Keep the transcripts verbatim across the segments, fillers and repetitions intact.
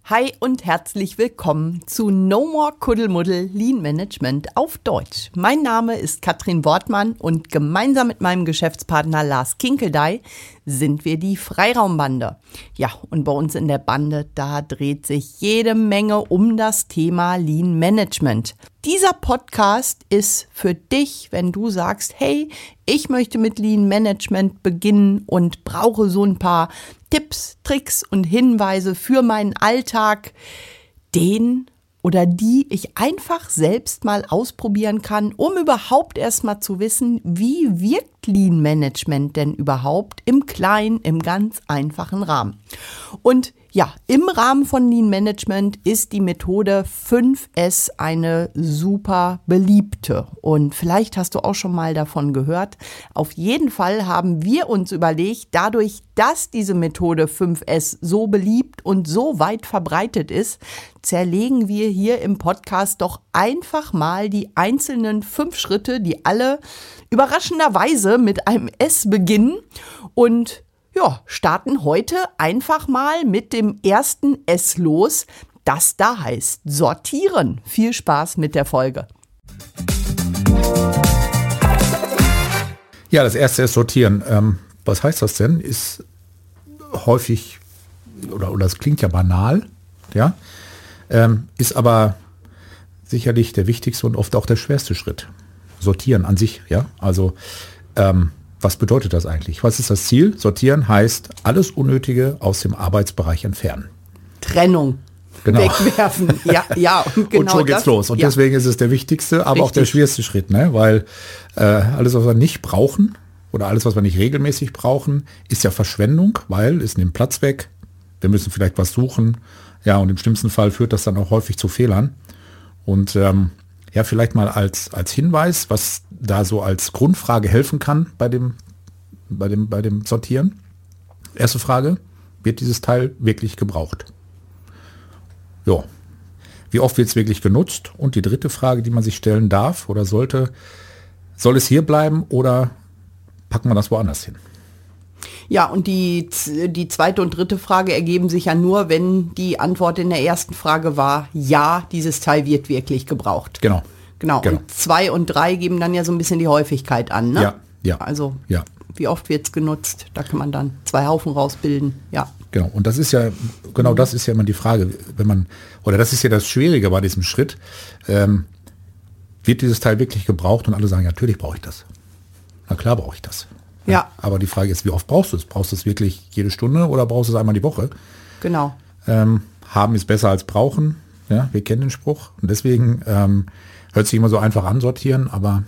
Hi und herzlich willkommen zu No More Kuddelmuddel Lean Management auf Deutsch. Mein Name ist Katrin Wortmann und gemeinsam mit meinem Geschäftspartner Lars Kinkeldey sind wir die Freiraumbande. Ja, und bei uns in der Bande, da dreht sich jede Menge um das Thema Lean Management. Dieser Podcast ist für dich, wenn du sagst, hey, ich möchte mit Lean Management beginnen und brauche so ein paar Tipps, Tricks und Hinweise für meinen Alltag, den oder die ich einfach selbst mal ausprobieren kann, um überhaupt erstmal zu wissen, wie wirkt Lean Management denn überhaupt im kleinen, im ganz einfachen Rahmen. Und ja, im Rahmen von Lean Management ist die Methode fünf S eine super beliebte. Und vielleicht hast du auch schon mal davon gehört. Auf jeden Fall haben wir uns überlegt, dadurch, dass diese Methode fünf S so beliebt und so weit verbreitet ist, zerlegen wir hier im Podcast doch einfach mal die einzelnen fünf Schritte, die alle überraschenderweise mit einem S beginnen, und ja, starten heute einfach mal mit dem ersten S los, das da heißt sortieren. Viel Spaß mit der Folge. Ja, das erste ist sortieren. Ähm, was heißt das denn? Ist häufig, oder, oder es klingt ja banal, ja, ähm, ist aber sicherlich der wichtigste und oft auch der schwerste Schritt. Sortieren an sich, ja, also ähm, was bedeutet das eigentlich? Was ist das Ziel? Sortieren heißt, alles Unnötige aus dem Arbeitsbereich entfernen. Trennung. Genau. Wegwerfen. Ja, ja, und genau und schon geht's das, los. Und ja. deswegen ist es der wichtigste, aber Richtig. auch der schwerste Schritt, ne? Weil äh, alles, was wir nicht brauchen oder alles, was wir nicht regelmäßig brauchen, ist ja Verschwendung, weil es nimmt Platz weg. Wir müssen vielleicht was suchen. Ja, und im schlimmsten Fall führt das dann auch häufig zu Fehlern. Und ähm, ja, vielleicht mal als, als Hinweis, was da so als Grundfrage helfen kann bei dem, bei dem, bei dem Sortieren. Erste Frage, wird dieses Teil wirklich gebraucht? Ja. Wie oft wird es wirklich genutzt? Und die dritte Frage, die man sich stellen darf oder sollte, soll es hier bleiben oder packen wir das woanders hin? Ja, und die, die zweite und dritte Frage ergeben sich ja nur, wenn die Antwort in der ersten Frage war, ja, dieses Teil wird wirklich gebraucht. Genau. Genau. Genau. Und zwei und drei geben dann ja so ein bisschen die Häufigkeit an, ne? Ja, ja. Also, ja. wie oft wird es genutzt? Da kann man dann zwei Haufen rausbilden, ja. Genau. Und das ist ja, genau das ist ja immer die Frage, wenn man, oder das ist ja das Schwierige bei diesem Schritt, ähm, wird dieses Teil wirklich gebraucht? Und alle sagen, natürlich brauche ich das. Na klar brauche ich das. Ja. Aber die Frage ist, wie oft brauchst du es? Brauchst du es wirklich jede Stunde oder brauchst du es einmal die Woche? Genau. Ähm, haben ist besser als brauchen. Ja, wir kennen den Spruch. Und deswegen ähm, hört sich immer so einfach an, sortieren, aber...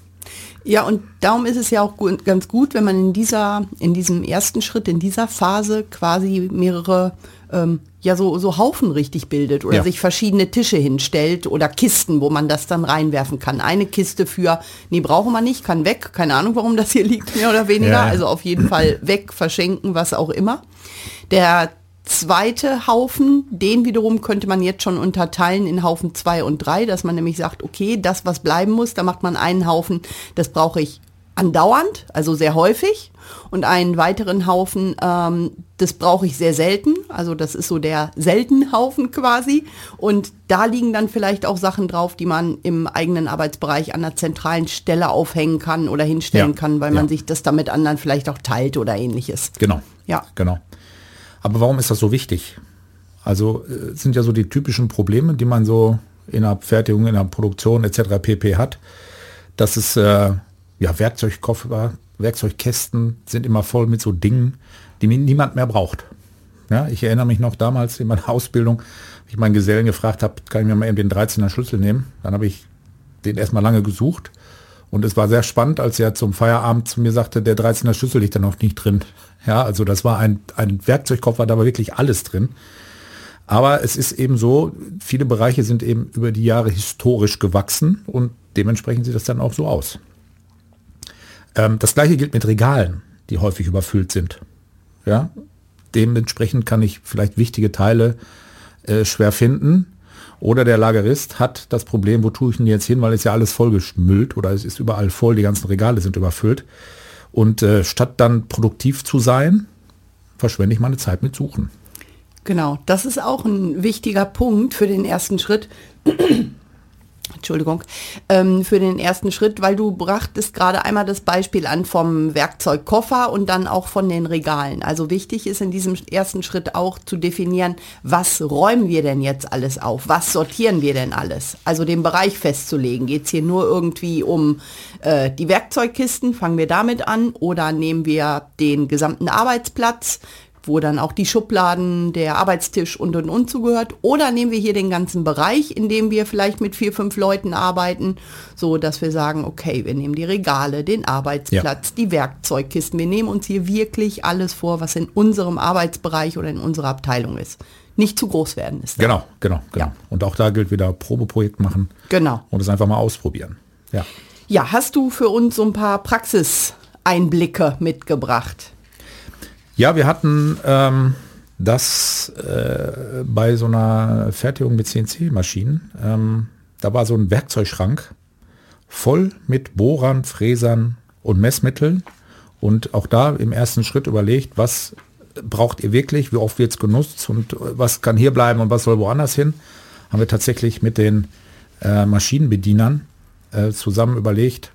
Ja, und darum ist es ja auch gut, ganz gut, wenn man in dieser, in diesem ersten Schritt, in dieser Phase quasi mehrere, ähm, ja, so, so Haufen richtig bildet oder Ja. sich verschiedene Tische hinstellt oder Kisten, wo man das dann reinwerfen kann. Eine Kiste für, nee, brauchen wir nicht, kann weg, keine Ahnung, warum das hier liegt, mehr oder weniger. Ja. Also auf jeden Fall weg, verschenken, was auch immer. Der zweite Haufen, den wiederum könnte man jetzt schon unterteilen in Haufen zwei und drei, dass man nämlich sagt, okay, das, was bleiben muss, da macht man einen Haufen, das brauche ich andauernd, also sehr häufig, und einen weiteren Haufen, ähm, das brauche ich sehr selten, also das ist so der Seltenhaufen quasi, und da liegen dann vielleicht auch Sachen drauf, die man im eigenen Arbeitsbereich an einer zentralen Stelle aufhängen kann oder hinstellen Ja, kann, weil ja. man sich das dann mit anderen vielleicht auch teilt oder ähnliches. Genau. Ja. Genau. Aber warum ist das so wichtig? Also es sind ja so die typischen Probleme, die man so in der Fertigung, in der Produktion et cetera pp. Hat. Dass es, äh, ja, Werkzeugkoffer, Werkzeugkästen sind immer voll mit so Dingen, die niemand mehr braucht. Ja, ich erinnere mich noch damals in meiner Ausbildung, wie ich meinen Gesellen gefragt habe, kann ich mir mal eben den dreizehner Schlüssel nehmen? Dann habe ich den erstmal lange gesucht. Und es war sehr spannend, als er zum Feierabend zu mir sagte, der dreizehner Schlüssel liegt da noch nicht drin. Ja, also das war ein, ein Werkzeugkoffer, da war wirklich alles drin. Aber es ist eben so, viele Bereiche sind eben über die Jahre historisch gewachsen und dementsprechend sieht das dann auch so aus. Ähm, das gleiche gilt mit Regalen, die häufig überfüllt sind. Ja, dementsprechend kann ich vielleicht wichtige Teile äh, schwer finden. Oder der Lagerist hat das Problem, wo tue ich denn jetzt hin, weil es ja alles vollgeschmüllt oder es ist überall voll, die ganzen Regale sind überfüllt. Und äh, statt dann produktiv zu sein, verschwende ich meine Zeit mit Suchen. Genau, das ist auch ein wichtiger Punkt für den ersten Schritt. Entschuldigung, ähm, für den ersten Schritt, weil du brachtest gerade einmal das Beispiel an vom Werkzeugkoffer und dann auch von den Regalen. Also wichtig ist in diesem ersten Schritt auch zu definieren, was räumen wir denn jetzt alles auf? Was sortieren wir denn alles? Also den Bereich festzulegen. Geht es hier nur irgendwie um äh, die Werkzeugkisten? Fangen wir damit an oder nehmen wir den gesamten Arbeitsplatz, wo dann auch die Schubladen, der Arbeitstisch und und und zugehört. Oder nehmen wir hier den ganzen Bereich, in dem wir vielleicht mit vier, fünf Leuten arbeiten, so dass wir sagen, okay, wir nehmen die Regale, den Arbeitsplatz, ja. die Werkzeugkisten. Wir nehmen uns hier wirklich alles vor, was in unserem Arbeitsbereich oder in unserer Abteilung ist. Nicht zu groß werden ist. Genau, genau, genau. Ja. Und auch da gilt wieder Probeprojekt machen. Genau. Und es einfach mal ausprobieren. Ja. Ja, hast du für uns so ein paar Praxiseinblicke mitgebracht? Ja, wir hatten ähm, das äh, bei so einer Fertigung mit C N C-Maschinen. Ähm, da war so ein Werkzeugschrank voll mit Bohrern, Fräsern und Messmitteln. Und auch da im ersten Schritt überlegt, was braucht ihr wirklich, wie oft wird es genutzt und was kann hier bleiben und was soll woanders hin. Haben wir tatsächlich mit den äh, Maschinenbedienern äh, zusammen überlegt,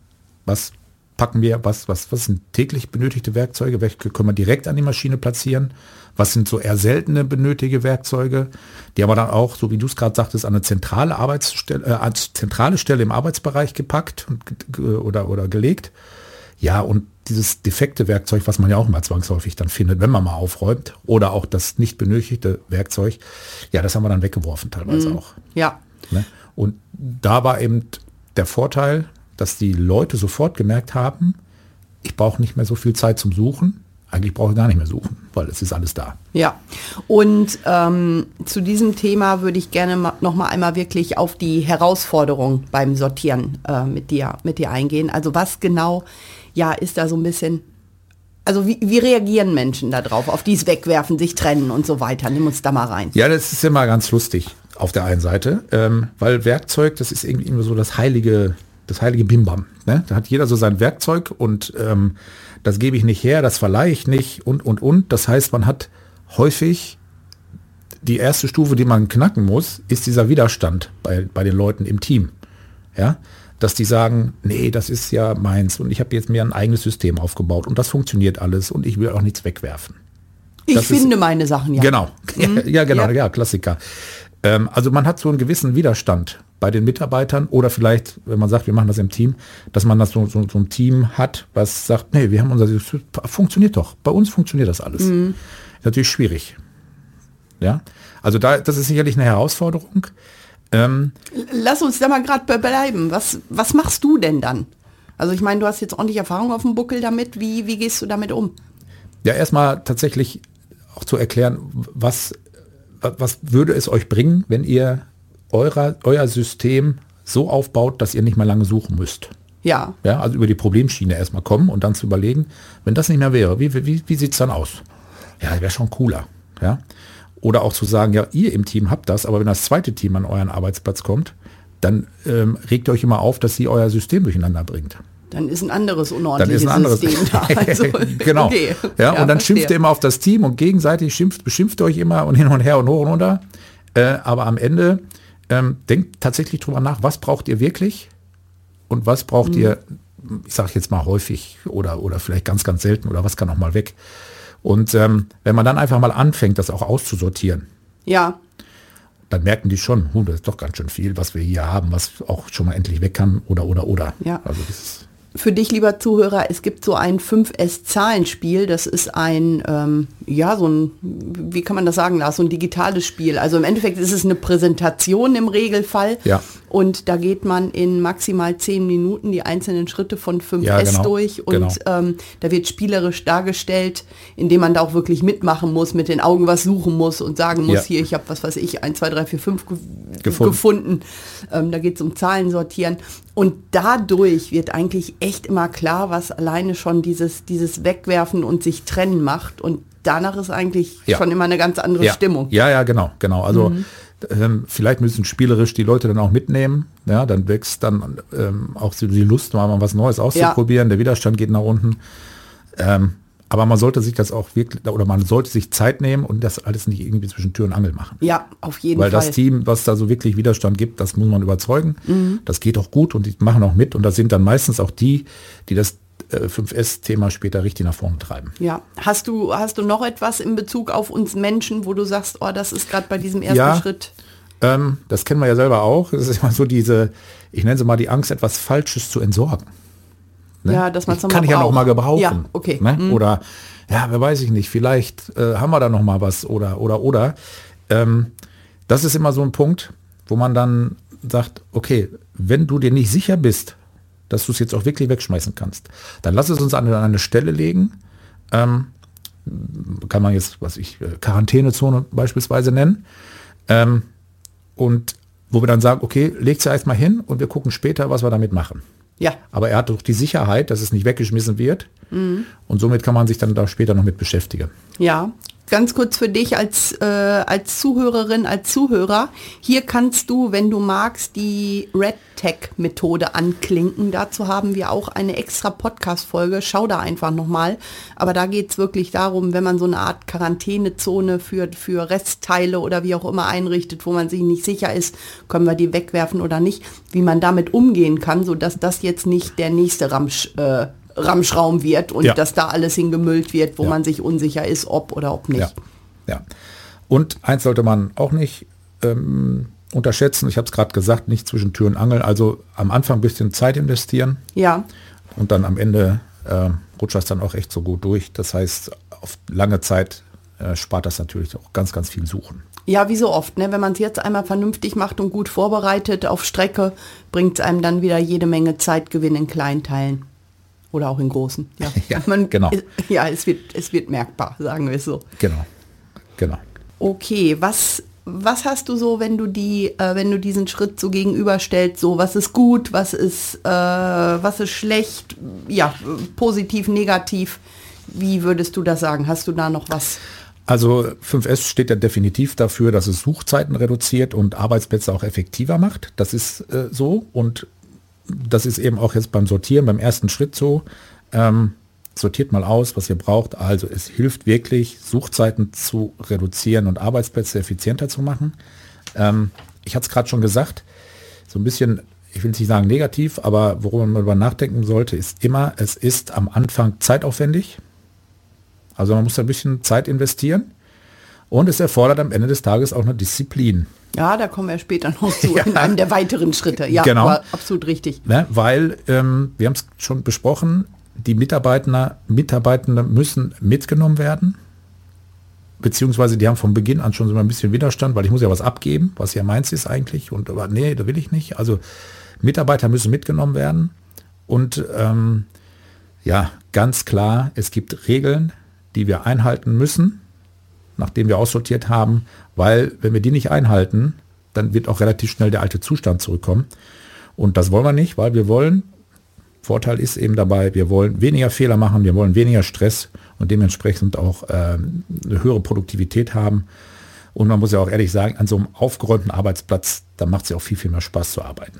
was packen wir, was, was, was sind täglich benötigte Werkzeuge, welche können wir direkt an die Maschine platzieren, was sind so eher seltene benötigte Werkzeuge, die haben wir dann auch, so wie du es gerade sagtest, an eine zentrale Arbeitsstelle, äh, als zentrale Stelle im Arbeitsbereich gepackt und, oder, oder gelegt. Ja, und dieses defekte Werkzeug, was man ja auch mal zwangsläufig dann findet, wenn man mal aufräumt, oder auch das nicht benötigte Werkzeug, ja, das haben wir dann weggeworfen teilweise mm, auch. Ja. Ne? Und da war eben der Vorteil, dass die Leute sofort gemerkt haben, ich brauche nicht mehr so viel Zeit zum Suchen. Eigentlich brauche ich gar nicht mehr suchen, weil es ist alles da. Ja, und ähm, zu diesem Thema würde ich gerne ma- noch mal einmal wirklich auf die Herausforderung beim Sortieren äh, mit dir, mit dir eingehen. Also was genau, ja, ist da so ein bisschen, also wie, wie reagieren Menschen da drauf, auf dieses Wegwerfen, sich trennen und so weiter? Nimm uns da mal rein. Ja, das ist immer ganz lustig auf der einen Seite, ähm, weil Werkzeug, das ist irgendwie immer so das heilige das heilige Bimbam. Ne? Da hat jeder so sein Werkzeug und ähm, das gebe ich nicht her, das verleihe ich nicht und, und, und. Das heißt, man hat häufig die erste Stufe, die man knacken muss, ist dieser Widerstand bei, bei den Leuten im Team. Ja? Dass die sagen, nee, das ist ja meins und ich habe jetzt mir ein eigenes System aufgebaut und das funktioniert alles und ich will auch nichts wegwerfen. Ich das finde ist, meine Sachen, ja. Genau, Mhm. ja genau, ja, Ja. Klassiker. Ähm, also man hat so einen gewissen Widerstand bei den Mitarbeitern oder vielleicht, wenn man sagt, wir machen das im Team, dass man das so, so, so ein Team hat, was sagt, nee, wir haben unser System, funktioniert doch, bei uns funktioniert das alles. Mhm. Ist natürlich schwierig. Ja, also da, das ist sicherlich eine Herausforderung. Ähm, Lass uns da mal gerade bleiben. Was, was machst du denn dann? Also ich meine, du hast jetzt ordentlich Erfahrung auf dem Buckel damit. Wie, wie gehst du damit um? Ja, erstmal tatsächlich auch zu erklären, was, was, was würde es euch bringen, wenn ihr euer, euer System so aufbaut, dass ihr nicht mehr lange suchen müsst. Ja. Ja, also über die Problemschiene erstmal kommen und dann zu überlegen, wenn das nicht mehr wäre, wie, wie, wie sieht es dann aus? Ja, wäre schon cooler. Ja. Oder auch zu sagen, ja, ihr im Team habt das, aber wenn das zweite Team an euren Arbeitsplatz kommt, dann ähm, regt ihr euch immer auf, dass sie euer System durcheinander bringt. Dann ist ein anderes unordentliches Dann ist ein anderes System da. Also, genau. Okay. Ja, Ja, und dann verstehe. schimpft ihr immer auf das Team und gegenseitig schimpft, beschimpft ihr euch immer und hin und her und hoch und runter. Äh, aber am Ende ähm, denkt tatsächlich drüber nach, was braucht ihr wirklich und was braucht mhm. ihr, ich sage jetzt mal häufig oder, oder vielleicht ganz, ganz selten oder was kann auch mal weg. Und ähm, wenn man dann einfach mal anfängt, das auch auszusortieren, Ja. dann merken die schon, huh, das ist doch ganz schön viel, was wir hier haben, was auch schon mal endlich weg kann oder, oder, oder. Ja. Also das ist Für dich, lieber Zuhörer, es gibt so ein fünf S-Zahlenspiel. Das ist ein, ähm, ja, so ein, wie kann man das sagen, Lars, so ein digitales Spiel. Also im Endeffekt ist es eine Präsentation im Regelfall. Ja. Und da geht man in maximal zehn Minuten die einzelnen Schritte von fünf Ja, S genau, durch. Und genau. ähm, da wird spielerisch dargestellt, indem man da auch wirklich mitmachen muss, mit den Augen was suchen muss und sagen muss, Ja. hier, ich habe, was weiß ich, eins, zwei, drei, vier, fünf ge Gefunden. gefunden. Ähm, da geht es um Zahlen sortieren. Und dadurch wird eigentlich echt immer klar, was alleine schon dieses, dieses Wegwerfen und sich trennen macht. Und danach ist eigentlich Ja. schon immer eine ganz andere ja. Stimmung. Ja, ja, genau, genau. Also Mhm. ähm, vielleicht müssen spielerisch die Leute dann auch mitnehmen. Ja, dann wächst dann ähm, auch so die Lust, mal was Neues auszuprobieren. Der Widerstand geht nach unten. Ähm, Aber man sollte sich das auch wirklich, oder man sollte sich Zeit nehmen und das alles nicht irgendwie zwischen Tür und Angel machen. Ja, auf jeden Weil Fall. Weil das Team, was da so wirklich Widerstand gibt, das muss man überzeugen. Mhm. Das geht auch gut und die machen auch mit. Und das sind dann meistens auch die, die das äh, fünf S-Thema später richtig nach vorne treiben. Ja. Hast du, hast du noch etwas in Bezug auf uns Menschen, wo du sagst, oh, das ist gerade bei diesem ersten ja, Schritt? Ähm, das kennen wir ja selber auch. Es ist immer so diese, ich nenne sie mal die Angst, etwas Falsches zu entsorgen. Ne? Ja, dass man es kann ich ja noch mal gebrauchen. Ja, okay. Ne? Mhm. Oder, ja, wer weiß ich nicht, vielleicht äh, haben wir da noch mal was oder, oder, oder. Ähm, das ist immer so ein Punkt, wo man dann sagt, okay, wenn du dir nicht sicher bist, dass du es jetzt auch wirklich wegschmeißen kannst, dann lass es uns an eine Stelle legen. Ähm, kann man jetzt, was ich, Quarantänezone beispielsweise nennen. Ähm, und wo wir dann sagen, okay, legt sie erstmal hin und wir gucken später, was wir damit machen. Ja. Aber er hat doch die Sicherheit, dass es nicht weggeschmissen wird. Mhm. Und somit kann man sich dann da später noch mit beschäftigen. Ja, ganz kurz für dich als, äh, als Zuhörerin, als Zuhörer. Hier kannst du, wenn du magst, die RedTech-Methode anklinken. Dazu haben wir auch eine extra Podcast-Folge. Schau da einfach nochmal. Aber da geht es wirklich darum, wenn man so eine Art Quarantänezone für, für Restteile oder wie auch immer einrichtet, wo man sich nicht sicher ist, können wir die wegwerfen oder nicht, wie man damit umgehen kann, sodass das jetzt nicht der nächste Ramsch äh, Ramschraum wird und ja. dass da alles hingemüllt wird, wo ja. man sich unsicher ist, ob oder ob nicht. Ja, ja. Und eins sollte man auch nicht ähm, unterschätzen, ich habe es gerade gesagt, nicht zwischen Tür und Angel, also am Anfang ein bisschen Zeit investieren. Ja. Und dann am Ende äh, rutscht das dann auch echt so gut durch. Das heißt, auf lange Zeit äh, spart das natürlich auch ganz, ganz viel Suchen. Ja, wie so oft, ne? Wenn man es jetzt einmal vernünftig macht und gut vorbereitet auf Strecke, bringt es einem dann wieder jede Menge Zeitgewinn in kleinen Teilen. Oder auch in großen. Ja, ja Man, genau. Ja, es wird, es wird merkbar, sagen wir es so. Genau, genau. Okay, was, was hast du so, wenn du die, äh, wenn du diesen Schritt so gegenüberstellst, so was ist gut, was ist, äh, was ist schlecht, ja, positiv, negativ, wie würdest du das sagen? Hast du da noch was? Also fünf S steht ja definitiv dafür, dass es Suchzeiten reduziert und Arbeitsplätze auch effektiver macht. Das ist äh, so und das ist eben auch jetzt beim Sortieren, beim ersten Schritt so. Ähm, sortiert mal aus, was ihr braucht. Also es hilft wirklich, Suchzeiten zu reduzieren und Arbeitsplätze effizienter zu machen. Ähm, ich hatte es gerade schon gesagt, so ein bisschen, ich will nicht sagen negativ, aber worüber man darüber nachdenken sollte, ist immer, es ist am Anfang zeitaufwendig. Also man muss da ein bisschen Zeit investieren. Und es erfordert am Ende des Tages auch eine Disziplin. Ja, da kommen wir später noch zu, ja. in einem der weiteren Schritte. Ja, genau. Aber absolut richtig. Ne, weil, ähm, wir haben es schon besprochen, die Mitarbeiter, Mitarbeitende müssen mitgenommen werden. Beziehungsweise die haben von Beginn an schon so ein bisschen Widerstand, weil ich muss ja was abgeben, was ja meins ist eigentlich. Und aber nee, da will ich nicht. Also Mitarbeiter müssen mitgenommen werden. Und ähm, ja, ganz klar, es gibt Regeln, die wir einhalten müssen, nachdem wir aussortiert haben, weil wenn wir die nicht einhalten, dann wird auch relativ schnell der alte Zustand zurückkommen. Und das wollen wir nicht, weil wir wollen, Vorteil ist eben dabei, wir wollen weniger Fehler machen, wir wollen weniger Stress und dementsprechend auch äh, eine höhere Produktivität haben. Und man muss ja auch ehrlich sagen, an so einem aufgeräumten Arbeitsplatz, da macht es ja auch viel, viel mehr Spaß zu arbeiten.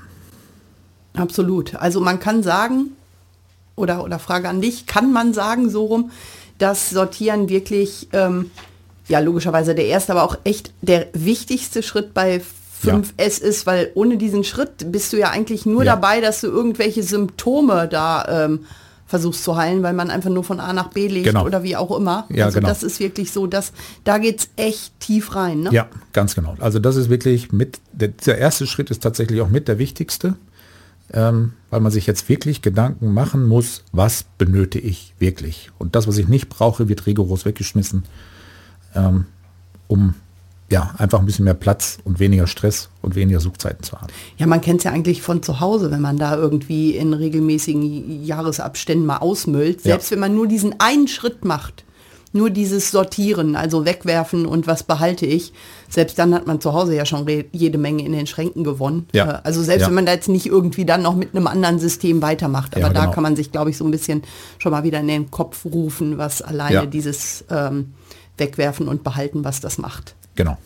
Absolut. Also man kann sagen, oder, oder Frage an dich, kann man sagen so rum, dass Sortieren wirklich, ähm, ja logischerweise der erste, aber auch echt der wichtigste Schritt bei fünf S ja. ist, weil ohne diesen Schritt bist du ja eigentlich nur ja. dabei, dass du irgendwelche Symptome da ähm, versuchst zu heilen, weil man einfach nur von A nach B legt genau. oder wie auch immer. Ja, also genau. das ist wirklich so, dass da geht's echt tief rein. Ne? Ja, ganz genau. Also das ist wirklich mit, der, der erste Schritt ist tatsächlich auch mit der wichtigste. Ähm, weil man sich jetzt wirklich Gedanken machen muss, was benötige ich wirklich. Und das, was ich nicht brauche, wird rigoros weggeschmissen, ähm, um ja, einfach ein bisschen mehr Platz und weniger Stress und weniger Suchzeiten zu haben. Ja, man kennt es ja eigentlich von zu Hause, wenn man da irgendwie in regelmäßigen Jahresabständen mal ausmüllt. Selbst ja. wenn man nur diesen einen Schritt macht, nur dieses Sortieren, also wegwerfen und was behalte ich, selbst dann hat man zu Hause ja schon re- jede Menge in den Schränken gewonnen. Ja. Also selbst ja. wenn man da jetzt nicht irgendwie dann noch mit einem anderen System weitermacht. Aber ja, da genau. kann man sich, glaube ich, so ein bisschen schon mal wieder in den Kopf rufen, was alleine ja. dieses ähm, Wegwerfen und Behalten, was das macht. Genau.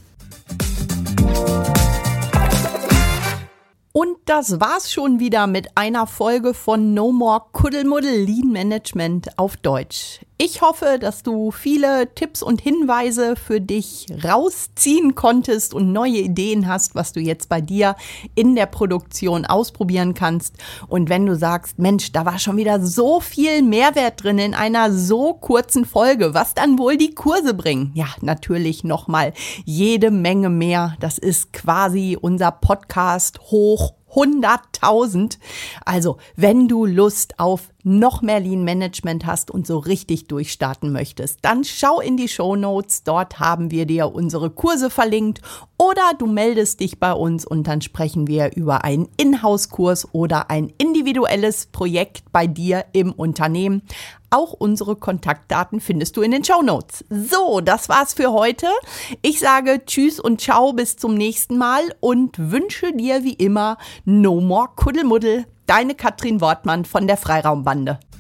Und das war's schon wieder mit einer Folge von No More Kuddelmuddel Lean Management auf Deutsch. Ich hoffe, dass du viele Tipps und Hinweise für dich rausziehen konntest und neue Ideen hast, was du jetzt bei dir in der Produktion ausprobieren kannst. Und wenn du sagst, Mensch, da war schon wieder so viel Mehrwert drin in einer so kurzen Folge, was dann wohl die Kurse bringen? Ja, natürlich nochmal jede Menge mehr. Das ist quasi unser Podcast hoch hunderttausend. Also, wenn du Lust auf noch mehr Lean Management hast und so richtig durchstarten möchtest, dann schau in die Shownotes. Dort haben wir dir unsere Kurse verlinkt oder du meldest dich bei uns und dann sprechen wir über einen Inhouse-Kurs oder ein individuelles Projekt bei dir im Unternehmen. Auch unsere Kontaktdaten findest du in den Shownotes. So, das war's für heute. Ich sage Tschüss und Ciao, bis zum nächsten Mal und wünsche dir wie immer No more Kuddelmuddel. Deine Katrin Wortmann von der Freiraumbande.